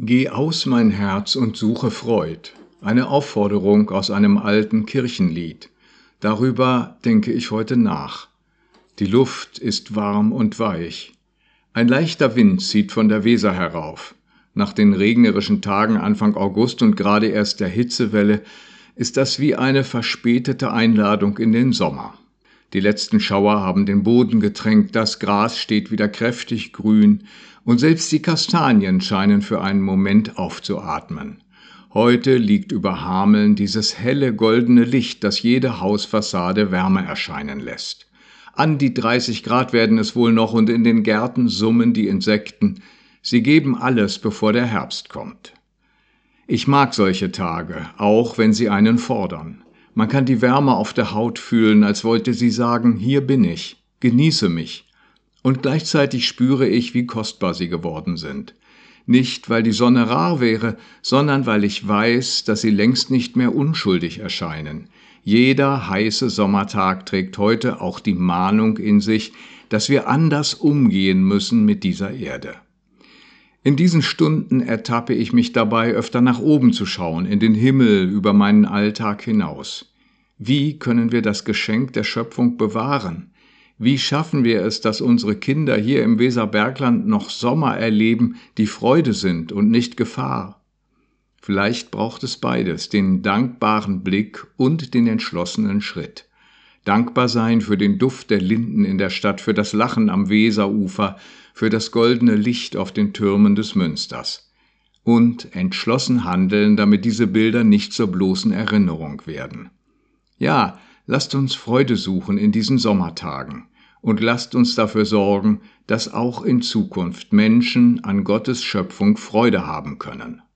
Geh aus, mein Herz, und suche Freud. Eine Aufforderung aus einem alten Kirchenlied. Darüber denke ich heute nach. Die Luft ist warm und weich. Ein leichter Wind zieht von der Weser herauf. Nach den regnerischen Tagen Anfang August und gerade erst der Hitzewelle ist das wie eine verspätete Einladung in den Sommer. Die letzten Schauer haben den Boden getränkt, das Gras steht wieder kräftig grün und selbst die Kastanien scheinen für einen Moment aufzuatmen. Heute liegt über Hameln dieses helle goldene Licht, das jede Hausfassade wärmer erscheinen lässt. An die 30 Grad werden es wohl noch und in den Gärten summen die Insekten. Sie geben alles, bevor der Herbst kommt. Ich mag solche Tage, auch wenn sie einen fordern. Man kann die Wärme auf der Haut fühlen, als wollte sie sagen, hier bin ich, genieße mich. Und gleichzeitig spüre ich, wie kostbar sie geworden sind. Nicht, weil die Sonne rar wäre, sondern weil ich weiß, dass sie längst nicht mehr unschuldig erscheinen. Jeder heiße Sommertag trägt heute auch die Mahnung in sich, dass wir anders umgehen müssen mit dieser Erde. In diesen Stunden ertappe ich mich dabei, öfter nach oben zu schauen, in den Himmel über meinen Alltag hinaus. Wie können wir das Geschenk der Schöpfung bewahren? Wie schaffen wir es, dass unsere Kinder hier im Weserbergland noch Sommer erleben, die Freude sind und nicht Gefahr? Vielleicht braucht es beides, den dankbaren Blick und den entschlossenen Schritt. Dankbar sein für den Duft der Linden in der Stadt, für das Lachen am Weserufer, für das goldene Licht auf den Türmen des Münsters. Und entschlossen handeln, damit diese Bilder nicht zur bloßen Erinnerung werden. Ja, lasst uns Freude suchen in diesen Sommertagen und lasst uns dafür sorgen, dass auch in Zukunft Menschen an Gottes Schöpfung Freude haben können.